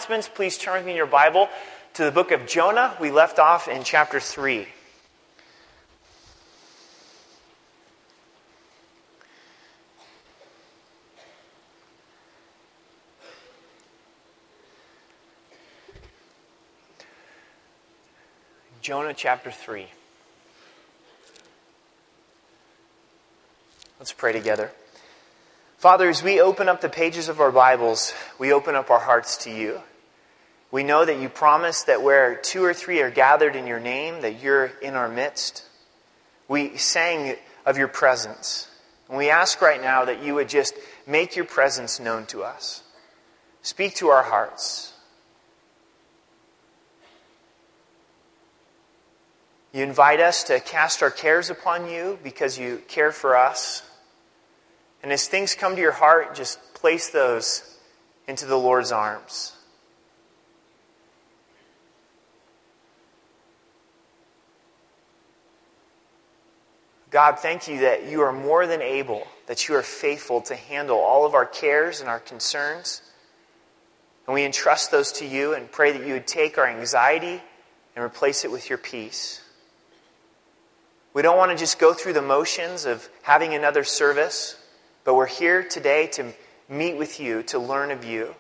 announcements, please turn with me in your Bible to the book of Jonah. We left off in chapter 3. Jonah chapter 3. Let's pray together. Father, as we open up the pages of our Bibles, we open up our hearts to you. We know that you promise that where 2 or 3 are gathered in your name, that you're in our midst. We sang of your presence. And we ask right now that you would just make your presence known to us. Speak to our hearts. You invite us to cast our cares upon you because you care for us. And as things come to your heart, just place those into the Lord's arms. God, thank you that you are more than able, that you are faithful to handle all of our cares and our concerns. And we entrust those to you and pray that you would take our anxiety and replace it with your peace. We don't want to just go through the motions of having another service, but we're here today to meet with you, to learn of you.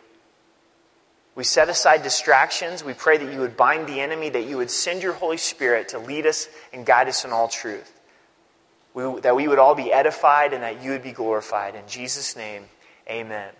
We set aside distractions. We pray that you would bind the enemy, that you would send your Holy Spirit to lead us and guide us in all truth. That we would all be edified and that you would be glorified. In Jesus' name, amen.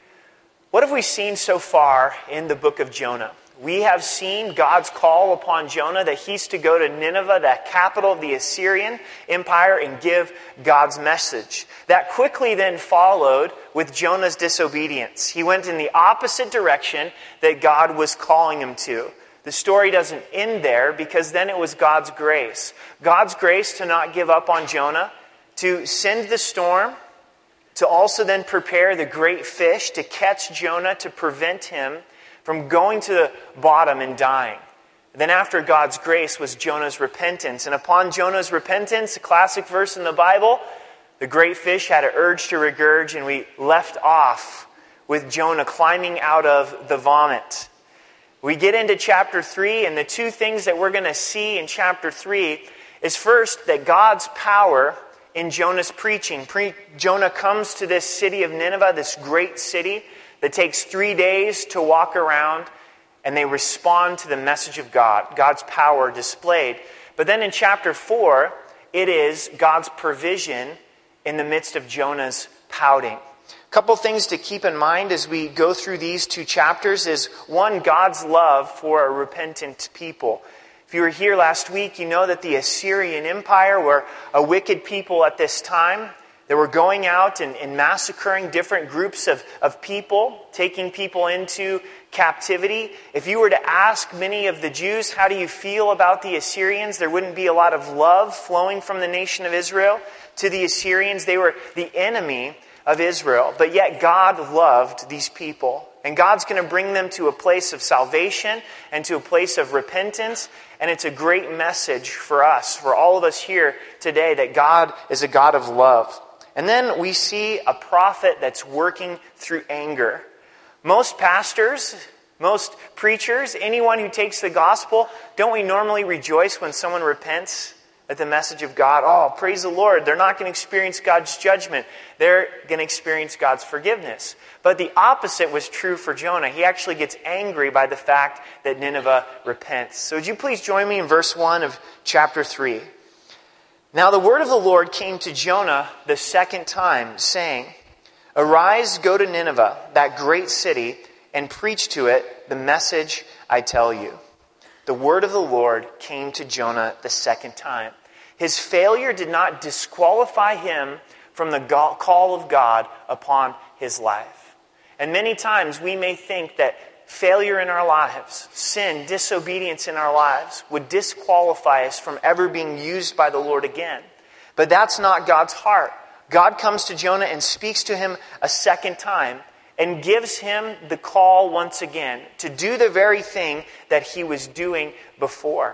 What have we seen so far in the book of Jonah? We have seen God's call upon Jonah that he's to go to Nineveh, that capital of the Assyrian Empire, and give God's message. That quickly then followed with Jonah's disobedience. He went in the opposite direction that God was calling him to. The story doesn't end there because then it was God's grace. God's grace to not give up on Jonah, to send the storm, to also then prepare the great fish to catch Jonah, to prevent him from going to the bottom and dying. Then after God's grace was Jonah's repentance. And upon Jonah's repentance, a classic verse in the Bible, the great fish had an urge to regurge, and we left off with Jonah climbing out of the vomit. We get into chapter 3, and the two things that we're going to see in chapter 3 is first that God's power in Jonah's preaching. Jonah comes to this city of Nineveh, this great city that takes 3 days to walk around, and they respond to the message of God, God's power displayed. But then in chapter 4, it is God's provision in the midst of Jonah's pouting. A couple things to keep in mind as we go through these 2 chapters is, one, God's love for a repentant people. If you were here last week, you know that the Assyrian Empire were a wicked people at this time. They were going out and massacring different groups of people, taking people into captivity. If you were to ask many of the Jews, how do you feel about the Assyrians? There wouldn't be a lot of love flowing from the nation of Israel to the Assyrians. They were the enemy of Israel. But yet God loved these people. And God's going to bring them to a place of salvation and to a place of repentance. And it's a great message for us, for all of us here today, that God is a God of love. And then we see a prophet that's working through anger. Most pastors, most preachers, anyone who takes the gospel, don't we normally rejoice when someone repents at the message of God? Oh, praise the Lord. They're not going to experience God's judgment. They're going to experience God's forgiveness. But the opposite was true for Jonah. He actually gets angry by the fact that Nineveh repents. So would you please join me in verse 1 of chapter 3? Now the word of the Lord came to Jonah the second time, saying, Arise, go to Nineveh, that great city, and preach to it the message I tell you. The word of the Lord came to Jonah the second time. His failure did not disqualify him from the call of God upon his life. And many times we may think that failure in our lives, sin, disobedience in our lives would disqualify us from ever being used by the Lord again. But that's not God's heart. God comes to Jonah and speaks to him a second time and gives him the call once again to do the very thing that he was doing before.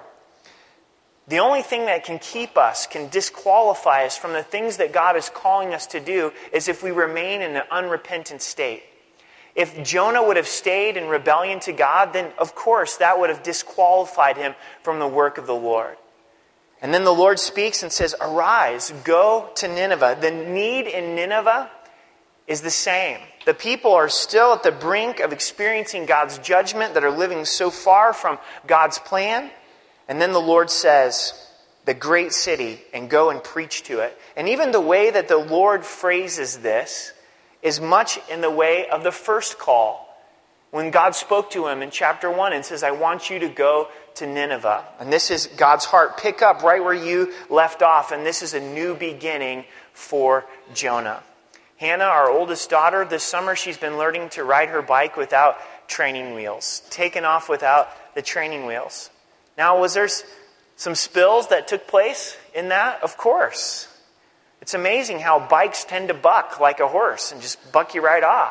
The only thing that can keep us, can disqualify us from the things that God is calling us to do, is if we remain in an unrepentant state. If Jonah would have stayed in rebellion to God, then of course that would have disqualified him from the work of the Lord. And then the Lord speaks and says, "Arise, go to Nineveh." The need in Nineveh is the same. The people are still at the brink of experiencing God's judgment, that are living so far from God's plan. And then the Lord says, "The great city, and go and preach to it." And even the way that the Lord phrases this is much in the way of the first call, when God spoke to him in chapter 1 and says, "I want you to go to Nineveh." And this is God's heart. Pick up right where you left off, and this is a new beginning for Jonah. Hannah, our oldest daughter, this summer she's been learning to ride her bike without training wheels, taken off without the training wheels. Now, was there some spills that took place in that? Of course. It's amazing how bikes tend to buck like a horse and just buck you right off.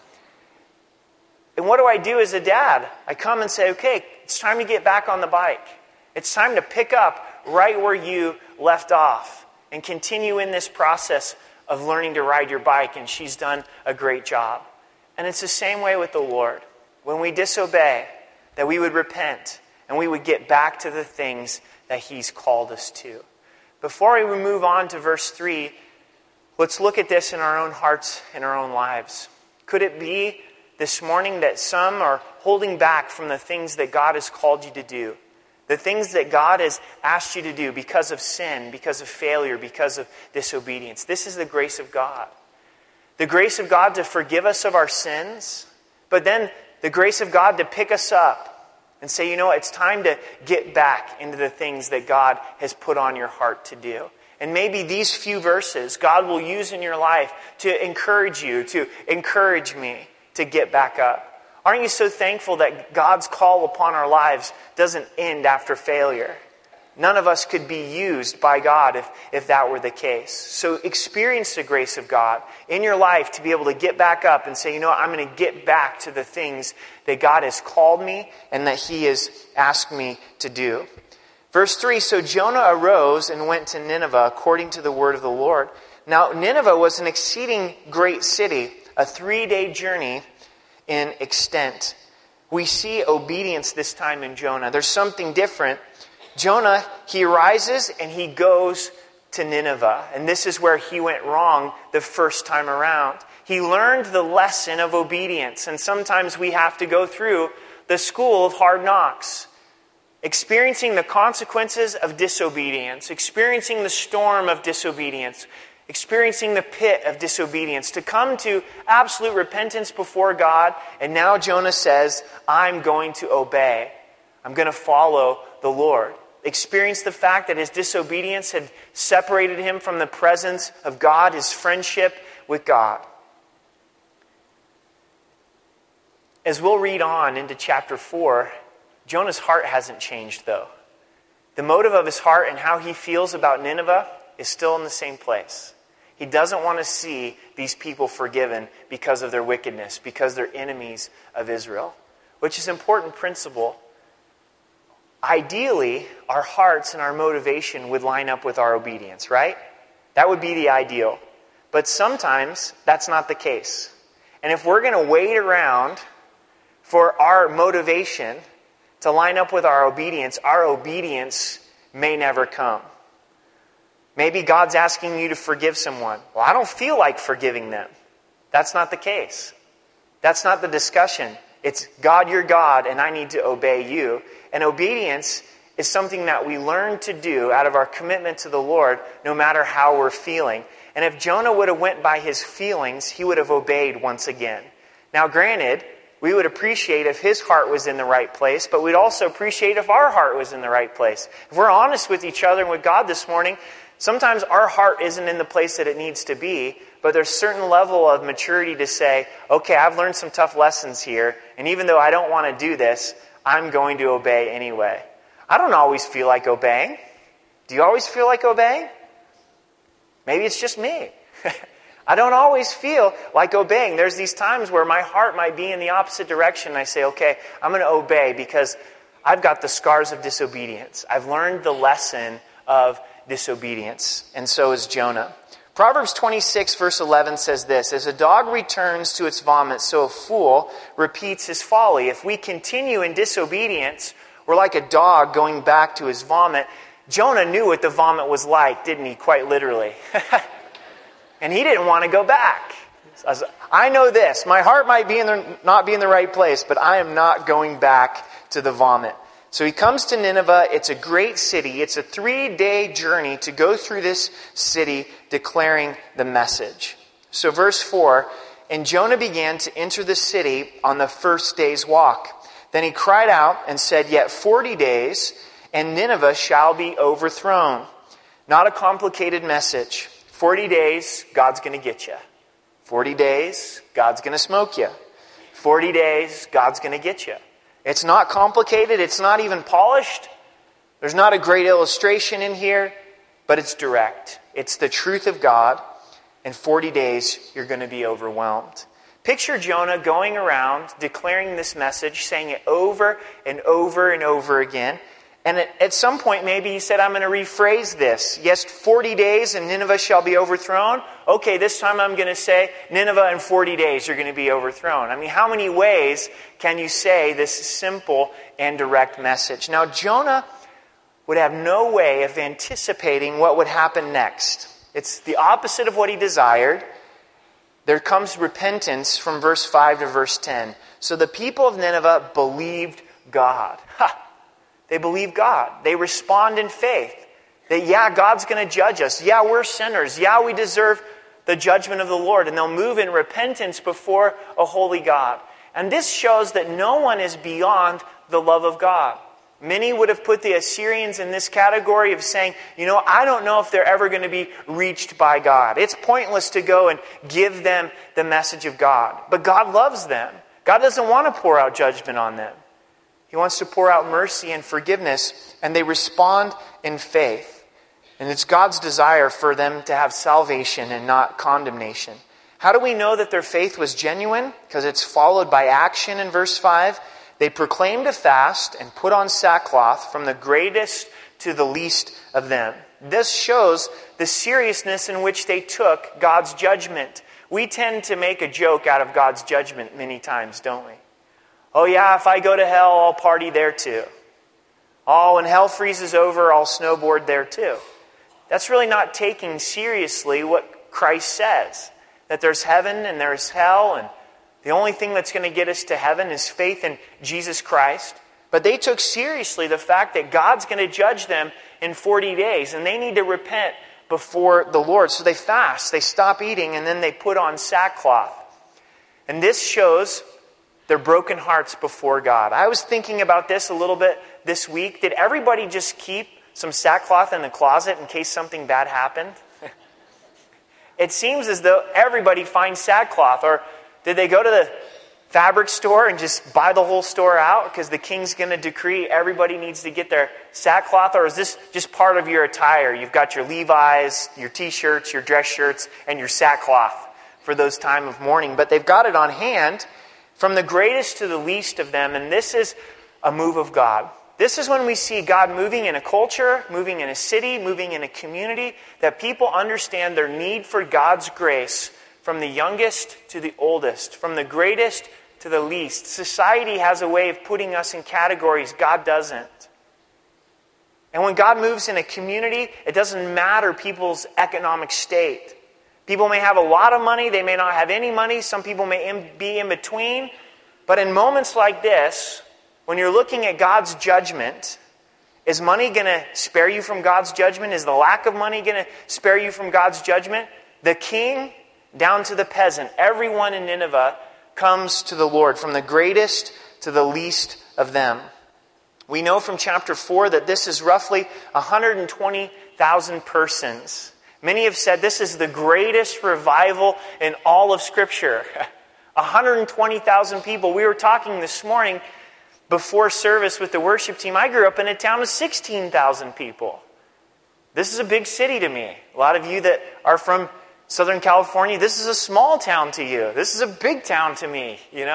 And what do I do as a dad? I come and say, "Okay, it's time to get back on the bike. It's time to pick up right where you left off and continue in this process of learning to ride your bike." And she's done a great job. And it's the same way with the Lord. When we disobey, that we would repent and we would get back to the things that He's called us to. Before we move on to verse 3, let's look at this in our own hearts and our own lives. Could it be this morning that some are holding back from the things that God has called you to do? The things that God has asked you to do because of sin, because of failure, because of disobedience. This is the grace of God. The grace of God to forgive us of our sins, but then the grace of God to pick us up and say, "You know what, it's time to get back into the things that God has put on your heart to do." And maybe these few verses God will use in your life to encourage you, to encourage me to get back up. Aren't you so thankful that God's call upon our lives doesn't end after failure? None of us could be used by God if that were the case. So experience the grace of God in your life to be able to get back up and say, "You know what, I'm going to get back to the things that God has called me and that He has asked me to do." Verse 3, "So Jonah arose and went to Nineveh according to the word of the Lord." Now Nineveh was an exceeding great city, a 3-day journey in extent. We see obedience this time in Jonah. There's something different. Jonah, he rises and he goes to Nineveh. And this is where he went wrong the first time around. He learned the lesson of obedience. And sometimes we have to go through the school of hard knocks, experiencing the consequences of disobedience, experiencing the storm of disobedience, experiencing the pit of disobedience, to come to absolute repentance before God. And now Jonah says, "I'm going to obey. I'm going to follow the Lord." Experience the fact that his disobedience had separated him from the presence of God, his friendship with God. As we'll read on into chapter 4, Jonah's heart hasn't changed, though. The motive of his heart and how he feels about Nineveh is still in the same place. He doesn't want to see these people forgiven because of their wickedness, because they're enemies of Israel, which is an important principle. Ideally, our hearts and our motivation would line up with our obedience, right? That would be the ideal. But sometimes that's not the case. And if we're going to wait around for our motivation to line up with our obedience may never come. Maybe God's asking you to forgive someone. Well, I don't feel like forgiving them. That's not the case. That's not the discussion. It's, "God, you're God, and I need to obey you." And obedience is something that we learn to do out of our commitment to the Lord, no matter how we're feeling. And if Jonah would have went by his feelings, he would have obeyed once again. Now, granted, we would appreciate if his heart was in the right place, but we'd also appreciate if our heart was in the right place. If we're honest with each other and with God this morning, sometimes our heart isn't in the place that it needs to be, but there's a certain level of maturity to say, "Okay, I've learned some tough lessons here, and even though I don't want to do this, I'm going to obey anyway." I don't always feel like obeying. Do you always feel like obeying? Maybe it's just me. I don't always feel like obeying. There's these times where my heart might be in the opposite direction. I say, "Okay, I'm going to obey because I've got the scars of disobedience. I've learned the lesson of disobedience." And so is Jonah. Proverbs 26 verse 11 says this, "As a dog returns to its vomit, so a fool repeats his folly." If we continue in disobedience, we're like a dog going back to his vomit. Jonah knew what the vomit was like, didn't he? Quite literally. And he didn't want to go back. I know this. My heart might not be in the right place, but I am not going back to the vomit. So he comes to Nineveh. It's a great city. It's a 3-day journey to go through this city declaring the message. So verse 4, "And Jonah began to enter the city on the first day's walk. Then he cried out and said, 'Yet 40 days, and Nineveh shall be overthrown.'" Not a complicated message. 40 days, God's going to get you. 40 days, God's going to smoke you. 40 days, God's going to get you. It's not complicated. It's not even polished. There's not a great illustration in here, but it's direct. It's the truth of God. In 40 days, you're going to be overwhelmed. Picture Jonah going around declaring this message, saying it over and over and over again. And at some point, maybe he said, "I'm going to rephrase this. Yes, 40 days and Nineveh shall be overthrown. Okay, this time I'm going to say Nineveh in 40 days you're going to be overthrown." I mean, how many ways can you say this simple and direct message? Now, Jonah would have no way of anticipating what would happen next. It's the opposite of what he desired. There comes repentance from verse 5 to verse 10. "So the people of Nineveh believed God." They believe God. They respond in faith. That, yeah, God's going to judge us. Yeah, we're sinners. Yeah, we deserve the judgment of the Lord. And they'll move in repentance before a holy God. And this shows that no one is beyond the love of God. Many would have put the Assyrians in this category of saying, I don't know if they're ever going to be reached by God. It's pointless to go and give them the message of God. But God loves them. God doesn't want to pour out judgment on them. He wants to pour out mercy and forgiveness, and they respond in faith. And it's God's desire for them to have salvation and not condemnation. How do we know that their faith was genuine? Because it's followed by action in verse 5. They proclaimed a fast and put on sackcloth from the greatest to the least of them. This shows the seriousness in which they took God's judgment. We tend to make a joke out of God's judgment many times, don't we? Oh yeah, if I go to hell, I'll party there too. Oh, when hell freezes over, I'll snowboard there too. That's really not taking seriously what Christ says. That there's heaven and there's hell, and the only thing that's going to get us to heaven is faith in Jesus Christ. But they took seriously the fact that God's going to judge them in 40 days, and they need to repent before the Lord. So they fast, they stop eating, and then they put on sackcloth. And this shows their broken hearts before God. I was thinking about this a little bit this week. Did everybody just keep some sackcloth in the closet in case something bad happened? It seems as though everybody finds sackcloth. Or did they go to the fabric store and just buy the whole store out because the king's going to decree everybody needs to get their sackcloth? Or is this just part of your attire? You've got your Levi's, your t-shirts, your dress shirts, and your sackcloth for those time of mourning. But they've got it on hand from the greatest to the least of them. And this is a move of God. This is when we see God moving in a culture, moving in a city, moving in a community, that people understand their need for God's grace from the youngest to the oldest, from the greatest to the least. Society has a way of putting us in categories. God doesn't. And when God moves in a community, it doesn't matter people's economic state. People may have a lot of money, they may not have any money, some people may be in between. But in moments like this, when you're looking at God's judgment, is money going to spare you from God's judgment? Is the lack of money going to spare you from God's judgment? The king down to the peasant, everyone in Nineveh comes to the Lord, from the greatest to the least of them. We know from chapter 4 that this is roughly 120,000 persons. Many have said this is the greatest revival in all of Scripture. 120,000 people. We were talking this morning before service with the worship team. I grew up in a town of 16,000 people. This is a big city to me. A lot of you that are from Southern California, this is a small town to you. This is a big town to me, The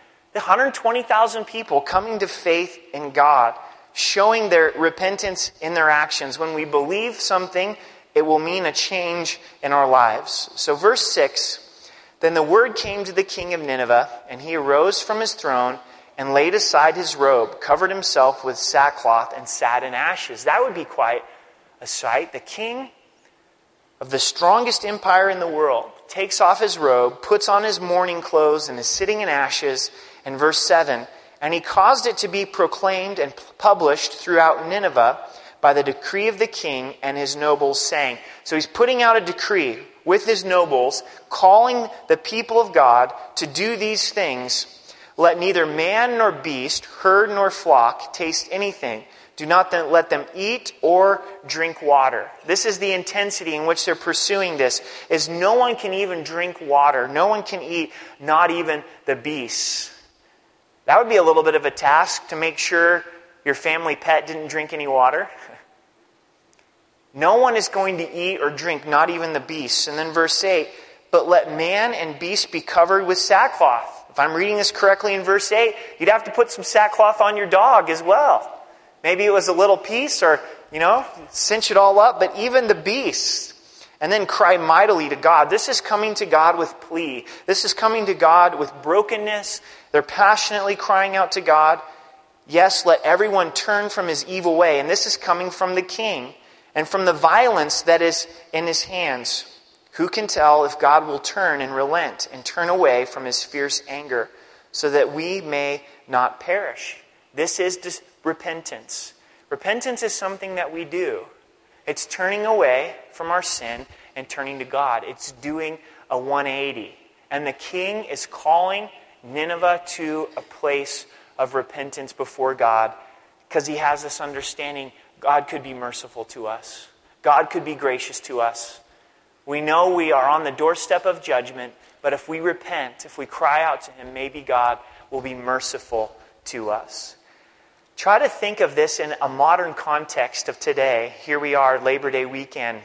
120,000 people coming to faith in God, showing their repentance in their actions. When we believe something, it will mean a change in our lives. So verse 6, then the word came to the king of Nineveh, and he arose from his throne and laid aside his robe, covered himself with sackcloth, and sat in ashes. That would be quite a sight. The king of the strongest empire in the world takes off his robe, puts on his mourning clothes, and is sitting in ashes. And verse 7, and he caused it to be proclaimed and published throughout Nineveh by the decree of the king and his nobles, saying. So he's putting out a decree with his nobles, calling the people of God to do these things. Let neither man nor beast, herd nor flock taste anything. Do not then let them eat or drink water. This is the intensity in which they're pursuing this, is no one can even drink water. No one can eat, not even the beasts. That would be a little bit of a task to make sure your family pet didn't drink any water. No one is going to eat or drink, not even the beasts. And then verse 8, but let man and beast be covered with sackcloth. If I'm reading this correctly in verse 8, you'd have to put some sackcloth on your dog as well. Maybe it was a little piece or, cinch it all up. But even the beasts. And then cry mightily to God. This is coming to God with plea. This is coming to God with brokenness. They're passionately crying out to God. Yes, let everyone turn from his evil way. And this is coming from the king and from the violence that is in his hands. Who can tell if God will turn and relent and turn away from his fierce anger so that we may not perish? This is repentance. Repentance is something that we do. It's turning away from our sin and turning to God. It's doing a 180. And the king is calling Nineveh to a place of repentance before God because he has this understanding God could be merciful to us. God could be gracious to us. We know we are on the doorstep of judgment, but if we repent, if we cry out to him, maybe God will be merciful to us. Try to think of this in a modern context of today. Here we are, Labor Day weekend,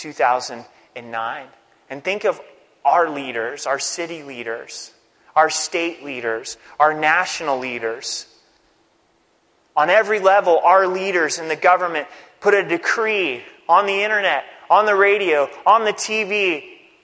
2009. And think of our leaders, our city leaders, our state leaders, our national leaders. On every level, our leaders in the government put a decree on the internet, on the radio, on the TV.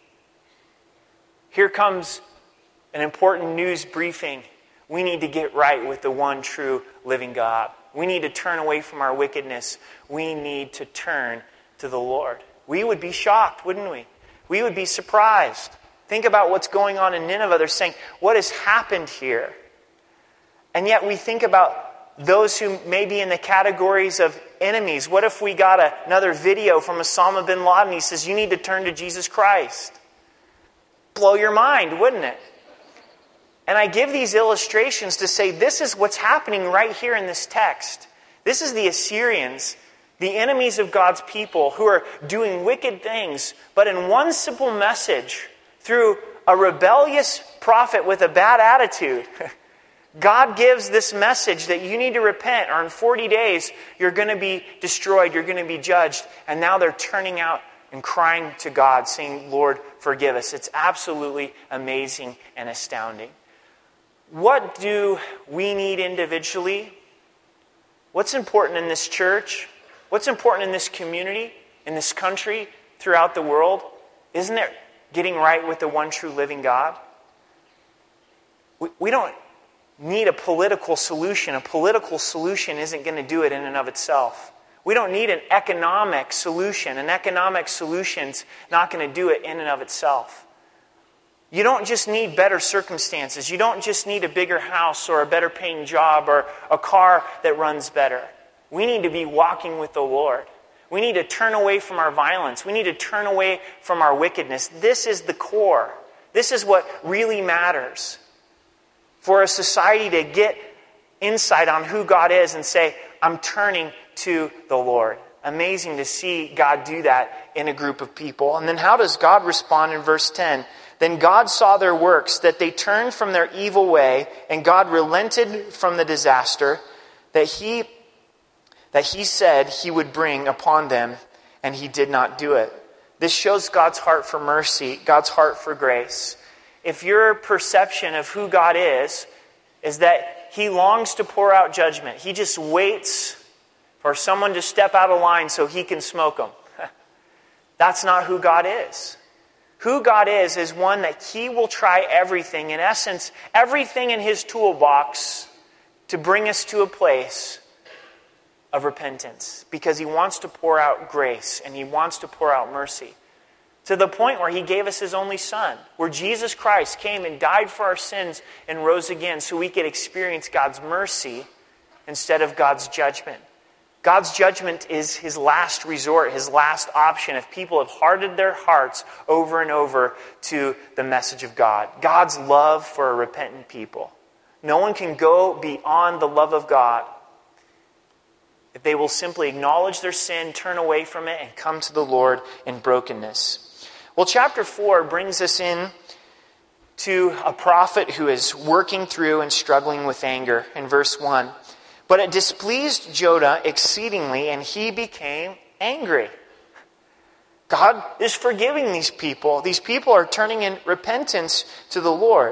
Here comes an important news briefing. We need to get right with the one true living God. We need to turn away from our wickedness. We need to turn to the Lord. We would be shocked, wouldn't we? We would be surprised. Think about what's going on in Nineveh. They're saying, what has happened here? And yet we think about those who may be in the categories of enemies. What if we got another video from Osama bin Laden? He says, you need to turn to Jesus Christ. Blow your mind, wouldn't it? And I give these illustrations to say this is what's happening right here in this text. This is the Assyrians, the enemies of God's people who are doing wicked things. But in one simple message, through a rebellious prophet with a bad attitude, God gives this message that you need to repent, or in 40 days you're going to be destroyed, you're going to be judged. And now they're turning out and crying to God, saying, Lord, forgive us. It's absolutely amazing and astounding. What do we need individually? What's important in this church? What's important in this community, in this country, throughout the world? Isn't it getting right with the one true living God? We don't need a political solution. A political solution isn't going to do it in and of itself. We don't need an economic solution. An economic solution's not going to do it in and of itself. You don't just need better circumstances. You don't just need a bigger house or a better paying job or a car that runs better. We need to be walking with the Lord. We need to turn away from our violence. We need to turn away from our wickedness. This is the core. This is what really matters. For a society to get insight on who God is and say, I'm turning to the Lord. Amazing to see God do that in a group of people. And then how does God respond in verse 10? Then God saw their works, that they turned from their evil way, and God relented from the disaster that he said he would bring upon them, and he did not do it. This shows God's heart for mercy, God's heart for grace. If your perception of who God is that he longs to pour out judgment, he just waits for someone to step out of line so he can smoke them. That's not who God is. Who God is one that He will try everything, in essence, everything in His toolbox to bring us to a place of repentance. Because He wants to pour out grace and He wants to pour out mercy. To the point where He gave us His only Son. Where Jesus Christ came and died for our sins and rose again so we could experience God's mercy instead of God's judgment. God's judgment is His last resort, His last option if people have hardened their hearts over and over to the message of God. God's love for a repentant people. No one can go beyond the love of God if they will simply acknowledge their sin, turn away from it, and come to the Lord in brokenness. Well, chapter 4 brings us in to a prophet who is working through and struggling with anger in verse 1. But it displeased Jonah exceedingly, and he became angry. God is forgiving these people. These people are turning in repentance to the Lord.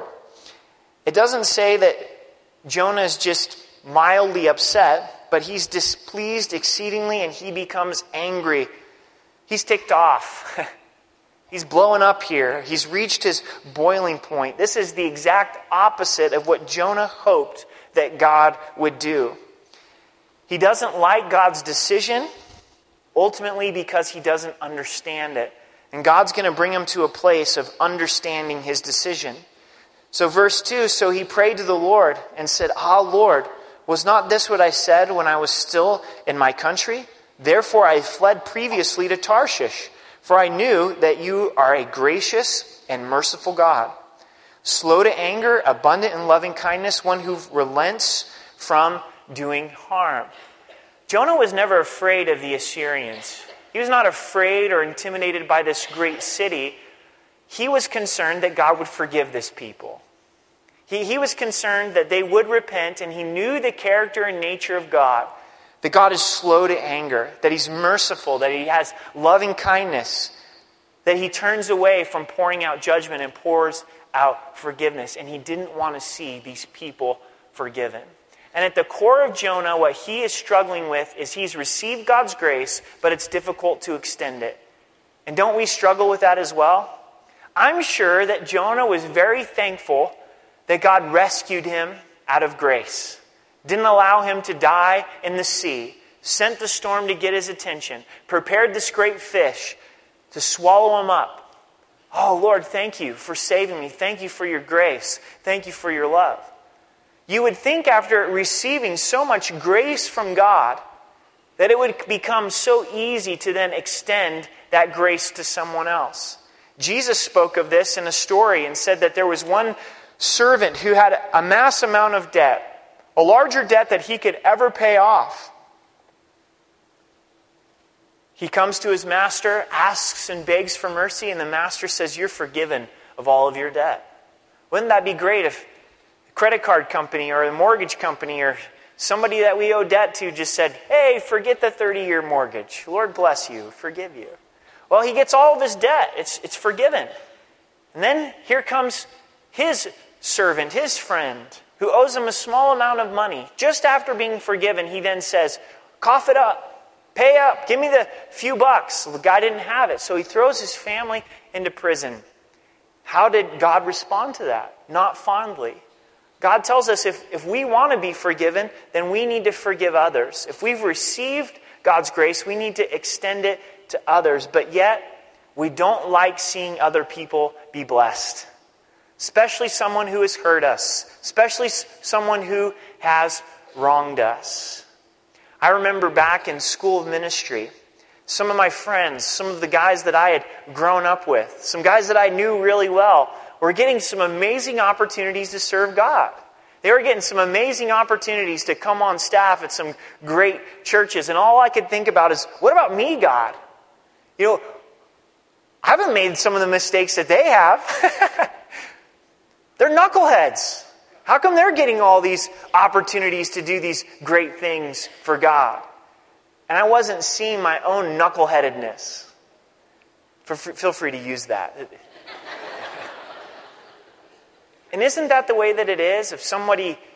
It doesn't say that Jonah is just mildly upset, but he's displeased exceedingly, and he becomes angry. He's ticked off. He's blowing up here. He's reached his boiling point. This is the exact opposite of what Jonah hoped that God would do. He doesn't like God's decision, ultimately because he doesn't understand it. And God's going to bring him to a place of understanding his decision. So verse 2, so he prayed to the Lord and said, Ah, Lord, was not this what I said when I was still in my country? Therefore I fled previously to Tarshish, for I knew that you are a gracious and merciful God, slow to anger, abundant in loving kindness, one who relents from doing harm. Jonah was never afraid of the Assyrians. He was not afraid or intimidated by this great city. He was concerned that God would forgive this people. He was concerned that they would repent, and he knew the character and nature of God. That God is slow to anger, that He's merciful, that He has loving kindness, that He turns away from pouring out judgment and pours out forgiveness. And he didn't want to see these people forgiven. And at the core of Jonah, what he is struggling with is he's received God's grace, but it's difficult to extend it. And don't we struggle with that as well? I'm sure that Jonah was very thankful that God rescued him out of grace. Didn't allow him to die in the sea. Sent the storm to get his attention. Prepared this great fish to swallow him up. Oh, Lord, thank you for saving me. Thank you for your grace. Thank you for your love. You would think after receiving so much grace from God that it would become so easy to then extend that grace to someone else. Jesus spoke of this in a story and said that there was one servant who had a mass amount of debt, a larger debt that he could ever pay off. He comes to his master, asks and begs for mercy, and the master says, you're forgiven of all of your debt. Wouldn't that be great if credit card company or a mortgage company or somebody that we owe debt to just said, hey, forget the 30-year mortgage. Lord bless you, forgive you. Well, he gets all of his debt. It's forgiven. And then here comes his servant, his friend, who owes him a small amount of money. Just after being forgiven, he then says, cough it up, pay up, give me the few bucks. The guy didn't have it, so he throws his family into prison. How did God respond to that? Not fondly. God tells us if we want to be forgiven, then we need to forgive others. If we've received God's grace, we need to extend it to others. But yet, we don't like seeing other people be blessed. Especially someone who has hurt us. Especially someone who has wronged us. I remember back in school of ministry, some of my friends, some of the guys that I had grown up with, some guys that I knew really well, were getting some amazing opportunities to serve God. They were getting some amazing opportunities to come on staff at some great churches. And all I could think about is, what about me, God? You know, I haven't made some of the mistakes that they have. They're knuckleheads. How come they're getting all these opportunities to do these great things for God? And I wasn't seeing my own knuckleheadedness. Feel free to use that. And isn't that the way that it is? If somebody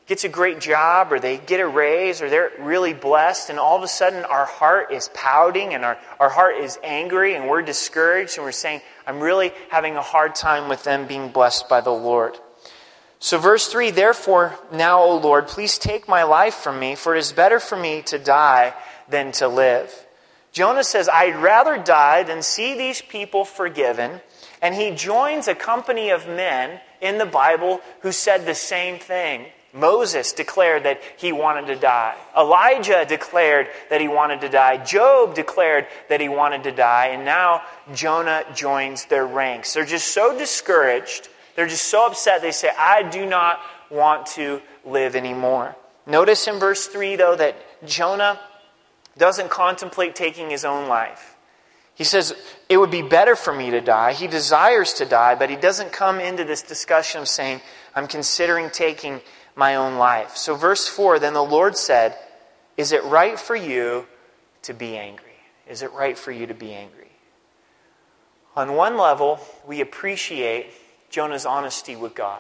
gets a great job or they get a raise or they're really blessed, and all of a sudden our heart is pouting and our heart is angry and we're discouraged and we're saying, I'm really having a hard time with them being blessed by the Lord. So verse 3, therefore now, O Lord, please take my life from me, for it is better for me to die than to live. Jonah says, I'd rather die than see these people forgiven. And he joins a company of men in the Bible who said the same thing. Moses declared that he wanted to die. Elijah declared that he wanted to die. Job declared that he wanted to die. And now Jonah joins their ranks. They're just so discouraged. They're just so upset. They say, I do not want to live anymore. Notice in verse 3, though, that Jonah doesn't contemplate taking his own life. He says, it would be better for me to die. He desires to die, but he doesn't come into this discussion of saying, I'm considering taking my own life. So verse 4, then the Lord said, is it right for you to be angry? Is it right for you to be angry? On one level, we appreciate Jonah's honesty with God.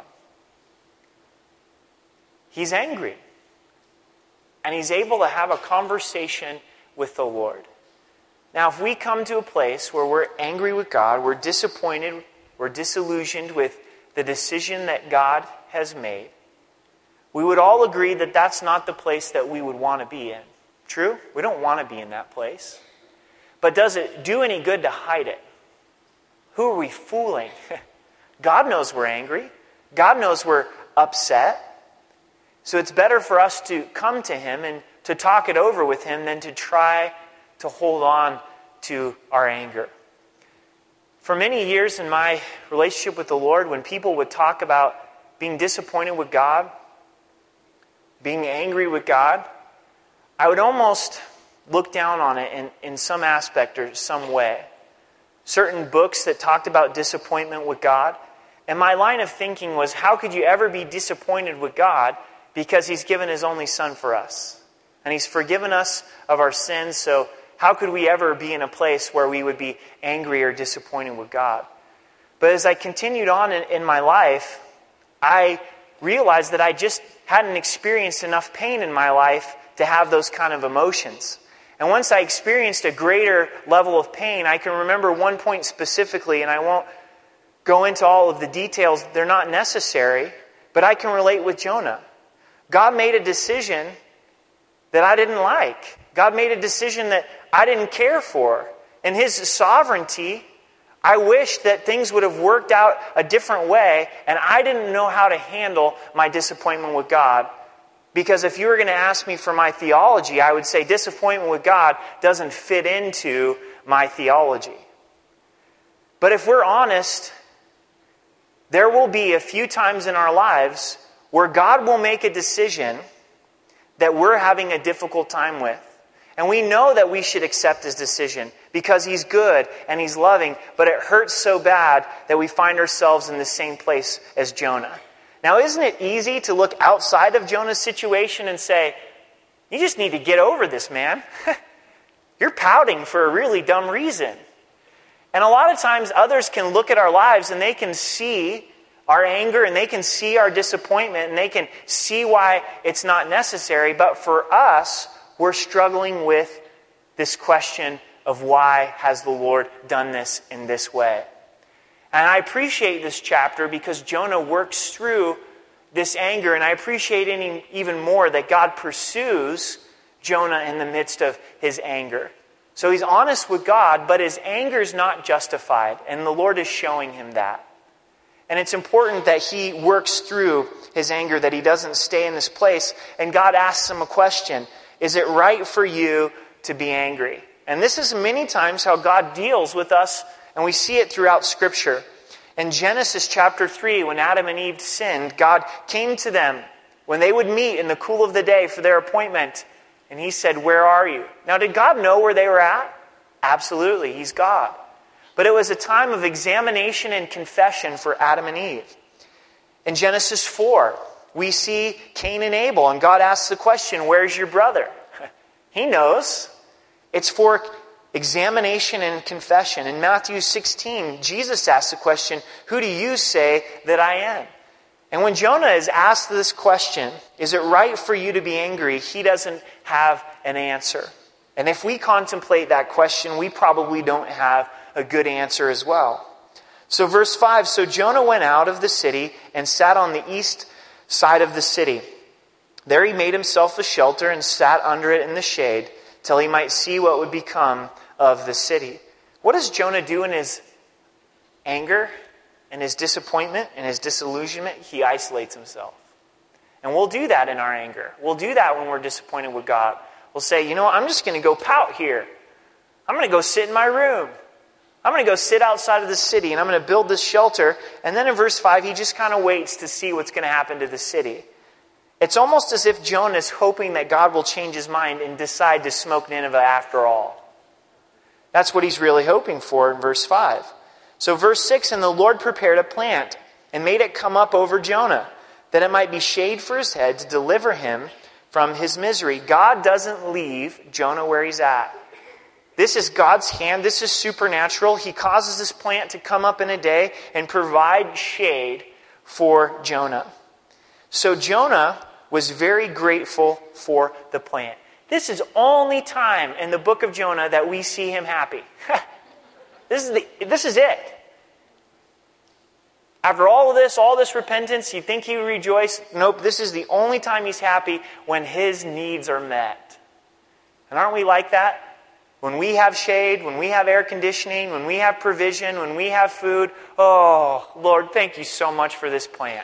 He's angry. And he's able to have a conversation with the Lord. Now, if we come to a place where we're angry with God, we're disappointed, we're disillusioned with the decision that God has made, we would all agree that that's not the place that we would want to be in. True? We don't want to be in that place. But does it do any good to hide it? Who are we fooling? God knows we're angry. God knows we're upset. So it's better for us to come to Him and to talk it over with Him than to try to hold on to our anger. For many years in my relationship with the Lord, when people would talk about being disappointed with God, being angry with God, I would almost look down on it in some aspect or some way. Certain books that talked about disappointment with God, and my line of thinking was, how could you ever be disappointed with God because He's given His only Son for us? And He's forgiven us of our sins, so how could we ever be in a place where we would be angry or disappointed with God? But as I continued on in my life, I realized that I just hadn't experienced enough pain in my life to have those kind of emotions. And once I experienced a greater level of pain, I can remember one point specifically, and I won't go into all of the details. They're not necessary, but I can relate with Jonah. God made a decision that I didn't like. God made a decision that I didn't care for. In His sovereignty, I wish that things would have worked out a different way, and I didn't know how to handle my disappointment with God. Because if you were going to ask me for my theology, I would say disappointment with God doesn't fit into my theology. But if we're honest, there will be a few times in our lives where God will make a decision that we're having a difficult time with. And we know that we should accept His decision because He's good and He's loving, but it hurts so bad that we find ourselves in the same place as Jonah. Now, isn't it easy to look outside of Jonah's situation and say, you just need to get over this, man. You're pouting for a really dumb reason. And a lot of times others can look at our lives and they can see our anger and they can see our disappointment and they can see why it's not necessary. But for us, we're struggling with this question of why has the Lord done this in this way? And I appreciate this chapter because Jonah works through this anger, and I appreciate even more that God pursues Jonah in the midst of his anger. So he's honest with God, but his anger is not justified, and the Lord is showing him that. And it's important that he works through his anger, that he doesn't stay in this place. And God asks him a question: is it right for you to be angry? And this is many times how God deals with us, and we see it throughout Scripture. In Genesis chapter 3, when Adam and Eve sinned, God came to them when they would meet in the cool of the day for their appointment. And He said, "Where are you?" Now, did God know where they were at? Absolutely, He's God. But it was a time of examination and confession for Adam and Eve. In Genesis 4, we see Cain and Abel, and God asks the question, "Where's your brother?" He knows. It's for examination and confession. In Matthew 16, Jesus asks the question, "Who do you say that I am?" And when Jonah is asked this question, is it right for you to be angry? He doesn't have an answer. And if we contemplate that question, we probably don't have a good answer as well. So verse 5, so Jonah went out of the city and sat on the east side of the city. There he made himself a shelter and sat under it in the shade till he might see what would become of the city. What does Jonah do in his anger and his disappointment and his disillusionment? He isolates himself. And we'll do that in our anger. We'll do that when we're disappointed with God. We'll say, I'm just going to go pout here. I'm going to go sit in my room. I'm going to go sit outside of the city and I'm going to build this shelter. And then in verse 5, he just kind of waits to see what's going to happen to the city. It's almost as if Jonah is hoping that God will change his mind and decide to smoke Nineveh after all. That's what he's really hoping for in verse 5. So verse 6, and the Lord prepared a plant and made it come up over Jonah, that it might be shade for his head to deliver him from his misery. God doesn't leave Jonah where he's at. This is God's hand. This is supernatural. He causes this plant to come up in a day and provide shade for Jonah. So Jonah was very grateful for the plant. This is only time in the book of Jonah that we see him happy. This is it. After all this repentance, you think he would rejoice? Nope, this is the only time he's happy, when his needs are met. And aren't we like that? When we have shade, when we have air conditioning, when we have provision, when we have food, oh, Lord, thank you so much for this plant.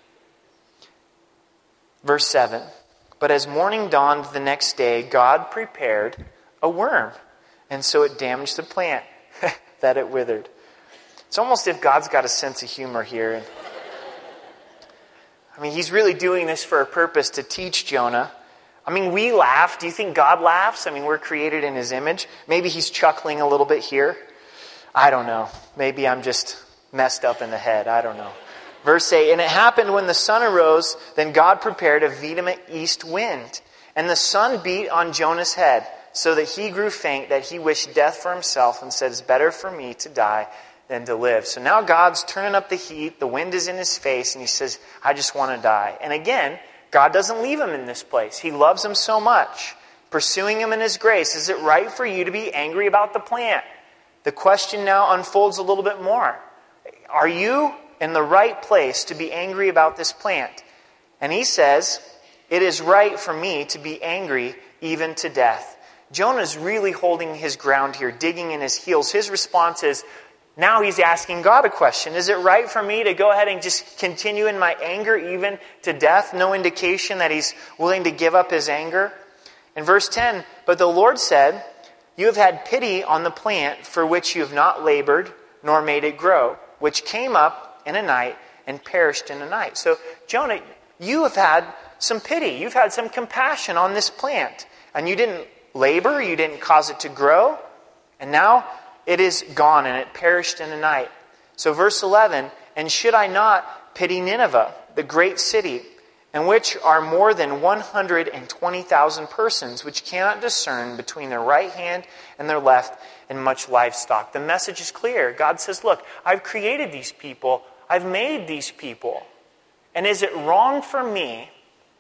Verse 7, but as morning dawned the next day, God prepared a worm, and so it damaged the plant, that it withered. It's almost as if God's got a sense of humor here. He's really doing this for a purpose, to teach Jonah. We laugh. Do you think God laughs? We're created in his image. Maybe he's chuckling a little bit here. I don't know. Maybe I'm just messed up in the head. I don't know. Verse 8, and it happened when the sun arose, then God prepared a vehement east wind, and the sun beat on Jonah's head, so that he grew faint, that he wished death for himself, and said, it's better for me to die than to live. So now God's turning up the heat, the wind is in his face, and he says, I just want to die. And again, God doesn't leave him in this place. He loves him so much, pursuing him in his grace. Is it right for you to be angry about the plant? The question now unfolds a little bit more. Are you in the right place to be angry about this plant? And he says, it is right for me to be angry even to death. Jonah's really holding his ground here, digging in his heels. His response is, now he's asking God a question. Is it right for me to go ahead and just continue in my anger even to death? No indication that he's willing to give up his anger. In verse 10, but the Lord said, you have had pity on the plant for which you have not labored, nor made it grow, which came up in a night and perished in a night. So Jonah, you have had some pity. You've had some compassion on this plant. And you didn't labor. You didn't cause it to grow. And now it is gone and it perished in a night. So verse 11, and should I not pity Nineveh, the great city, in which are more than 120,000 persons, which cannot discern between their right hand and their left, and much livestock? The message is clear. God says, look, I've created these people. I've made these people. And is it wrong for me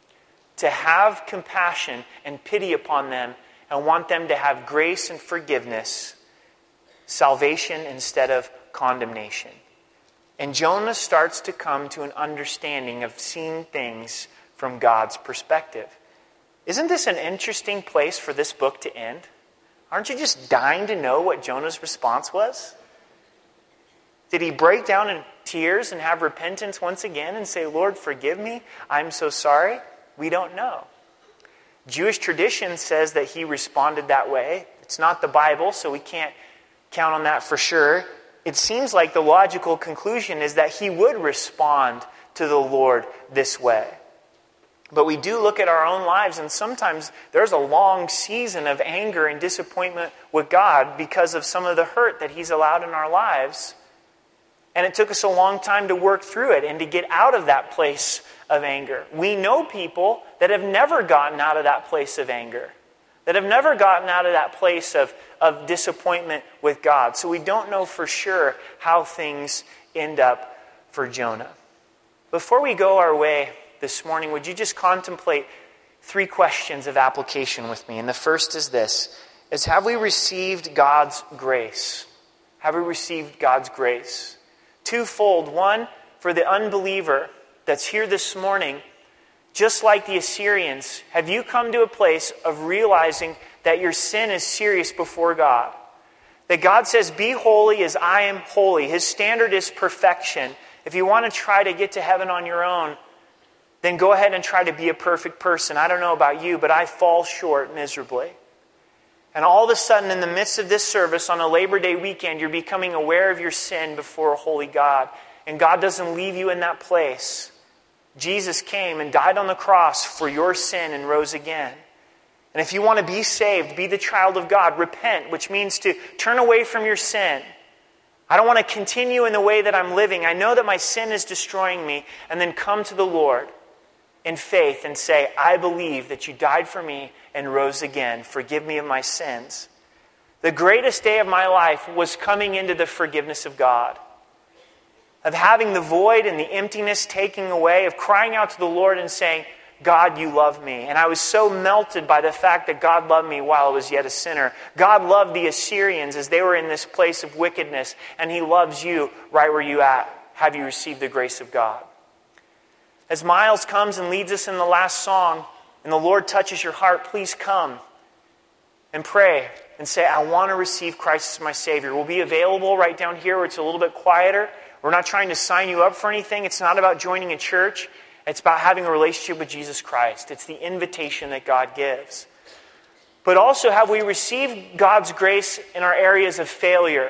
to have compassion and pity upon them and want them to have grace and forgiveness, salvation instead of condemnation? And Jonah starts to come to an understanding of seeing things from God's perspective. Isn't this an interesting place for this book to end? Aren't you just dying to know what Jonah's response was? Did he break down in tears and have repentance once again and say, Lord, forgive me, I'm so sorry? We don't know. Jewish tradition says that he responded that way. It's not the Bible, so we can't count on that for sure. It seems like the logical conclusion is that he would respond to the Lord this way. But we do look at our own lives, and sometimes there's a long season of anger and disappointment with God because of some of the hurt that he's allowed in our lives. And it took us a long time to work through it and to get out of that place of anger. We know people that have never gotten out of that place of anger, that have never gotten out of that place of disappointment with God. So we don't know for sure how things end up for Jonah. Before we go our way this morning, would you just contemplate 3 questions of application with me? And the first is this, is have we received God's grace? Have we received God's grace? Twofold. One, for the unbeliever that's here this morning, just like the Assyrians, have you come to a place of realizing that your sin is serious before God? That God says, be holy as I am holy. His standard is perfection. If you want to try to get to heaven on your own, then go ahead and try to be a perfect person. I don't know about you, but I fall short miserably. And all of a sudden, in the midst of this service on a Labor Day weekend, you're becoming aware of your sin before a holy God. And God doesn't leave you in that place. Jesus came and died on the cross for your sin and rose again. And if you want to be saved, be the child of God, repent, which means to turn away from your sin. I don't want to continue in the way that I'm living. I know that my sin is destroying me. And then come to the Lord in faith and say, I believe that you died for me and rose again. Forgive me of my sins. The greatest day of my life was coming into the forgiveness of God. Of having the void and the emptiness taking away, of crying out to the Lord and saying, God, you love me. And I was so melted by the fact that God loved me while I was yet a sinner. God loved the Assyrians as they were in this place of wickedness, and He loves you right where you at. Have you received the grace of God? As Miles comes and leads us in the last song, and the Lord touches your heart, please come and pray and say, I want to receive Christ as my Savior. We'll be available right down here where it's a little bit quieter. We're not trying to sign you up for anything. It's not about joining a church. It's about having a relationship with Jesus Christ. It's the invitation that God gives. But also, have we received God's grace in our areas of failure?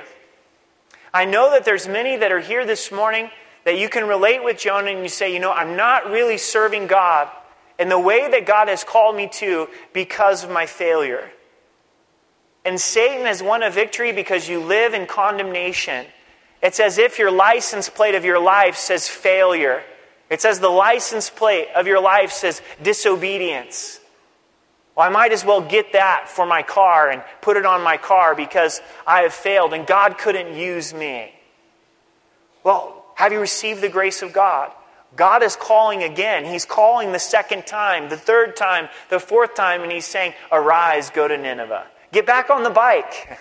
I know that there's many that are here this morning that you can relate with Jonah and you say, I'm not really serving God in the way that God has called me to because of my failure. And Satan has won a victory because you live in condemnation. It's as if your license plate of your life says failure. It says the license plate of your life says disobedience. Well, I might as well get that for my car and put it on my car because I have failed and God couldn't use me. Well, have you received the grace of God? God is calling again. He's calling the second time, the third time, the fourth time, and He's saying, arise, go to Nineveh. Get back on the bike.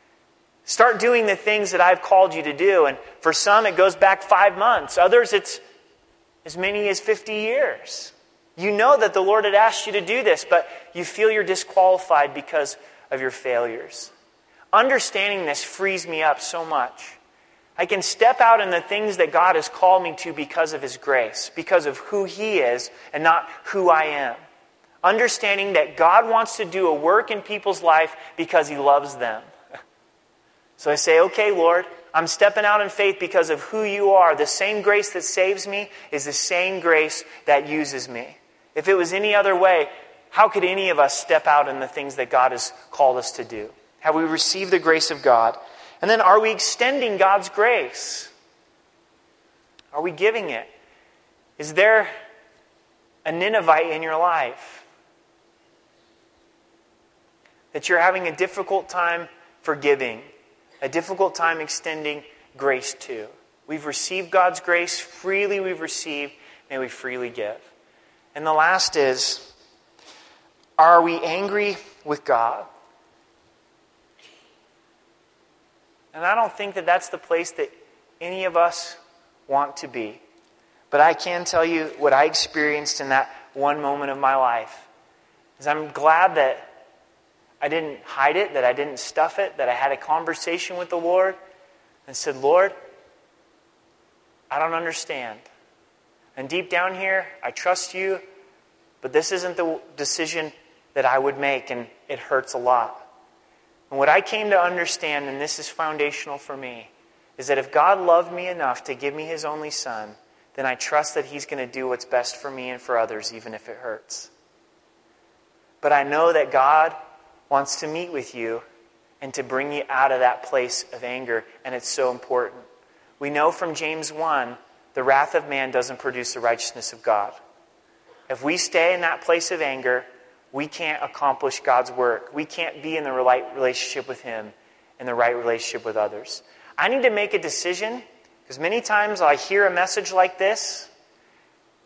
Start doing the things that I've called you to do. And for some, it goes back 5 months. Others, it's as many as 50 years. You know that the Lord had asked you to do this, but you feel you're disqualified because of your failures. Understanding this frees me up so much. I can step out in the things that God has called me to because of His grace, because of who He is and not who I am. Understanding that God wants to do a work in people's life because He loves them. So I say, okay, Lord, I'm stepping out in faith because of who you are. The same grace that saves me is the same grace that uses me. If it was any other way, how could any of us step out in the things that God has called us to do? Have we received the grace of God? And then are we extending God's grace? Are we giving it? Is there a Ninevite in your life that you're having a difficult time forgiving? A difficult time extending grace to? We've received God's grace. Freely we've received. May we freely give. And the last is, are we angry with God? And I don't think that that's the place that any of us want to be. But I can tell you what I experienced in that one moment of my life. Is I'm glad that I didn't hide it, that I didn't stuff it, that I had a conversation with the Lord and said, Lord, I don't understand. And deep down here, I trust you, but this isn't the decision that I would make, and it hurts a lot. And what I came to understand, and this is foundational for me, is that if God loved me enough to give me His only Son, then I trust that He's going to do what's best for me and for others, even if it hurts. But I know that God wants to meet with you and to bring you out of that place of anger, and it's so important. We know from James 1, the wrath of man doesn't produce the righteousness of God. If we stay in that place of anger, we can't accomplish God's work. We can't be in the right relationship with Him and the right relationship with others. I need to make a decision, because many times I hear a message like this,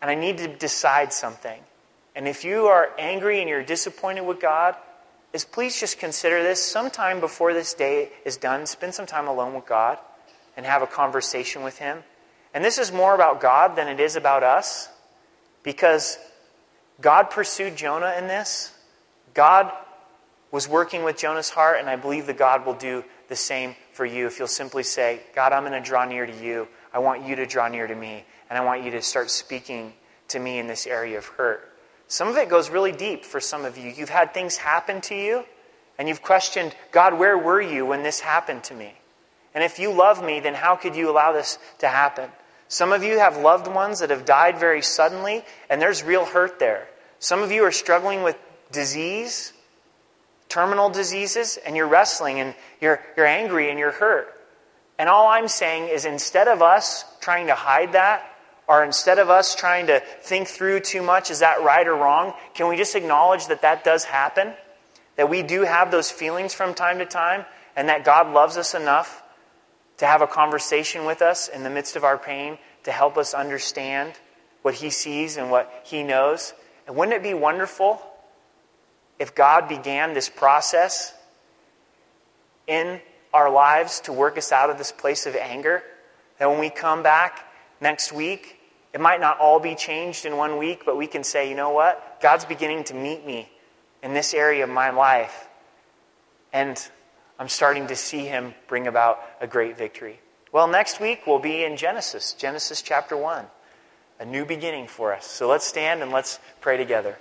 and I need to decide something. And if you are angry and you're disappointed with God, please just consider this. Sometime before this day is done, spend some time alone with God and have a conversation with Him. And this is more about God than it is about us, because God pursued Jonah in this. God was working with Jonah's heart, and I believe that God will do the same for you if you'll simply say, God, I'm going to draw near to you. I want you to draw near to me, and I want you to start speaking to me in this area of hurt. Some of it goes really deep for some of you. You've had things happen to you, and you've questioned, God, where were you when this happened to me? And if you love me, then how could you allow this to happen? Some of you have loved ones that have died very suddenly, and there's real hurt there. Some of you are struggling with disease, terminal diseases, and you're wrestling, and you're angry, and you're hurt. And all I'm saying is, instead of us trying to hide that, or instead of us trying to think through too much, is that right or wrong? Can we just acknowledge that that does happen? That we do have those feelings from time to time, and that God loves us enough to have a conversation with us in the midst of our pain to help us understand what He sees and what He knows? And wouldn't it be wonderful if God began this process in our lives to work us out of this place of anger? That when we come back next week, it might not all be changed in 1 week, but we can say, you know what? God's beginning to meet me in this area of my life. And I'm starting to see Him bring about a great victory. Well, next week we'll be in Genesis chapter 1. A new beginning for us. So let's stand and let's pray together.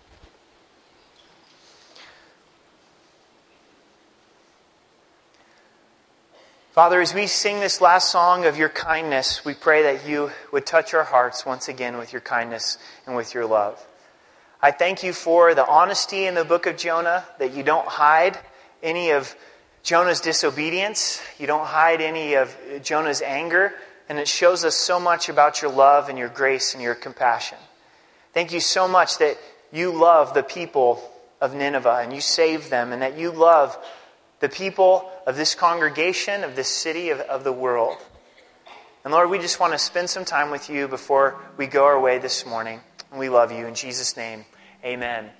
Father, as we sing this last song of your kindness, we pray that you would touch our hearts once again with your kindness and with your love. I thank you for the honesty in the book of Jonah, that you don't hide any of Jonah's disobedience. You don't hide any of Jonah's anger. And it shows us so much about your love and your grace and your compassion. Thank you so much that you love the people of Nineveh and you saved them, and that you love the people of this congregation, of this city, of the world. And Lord, we just want to spend some time with you before we go our way this morning. And we love you. In Jesus' name, amen.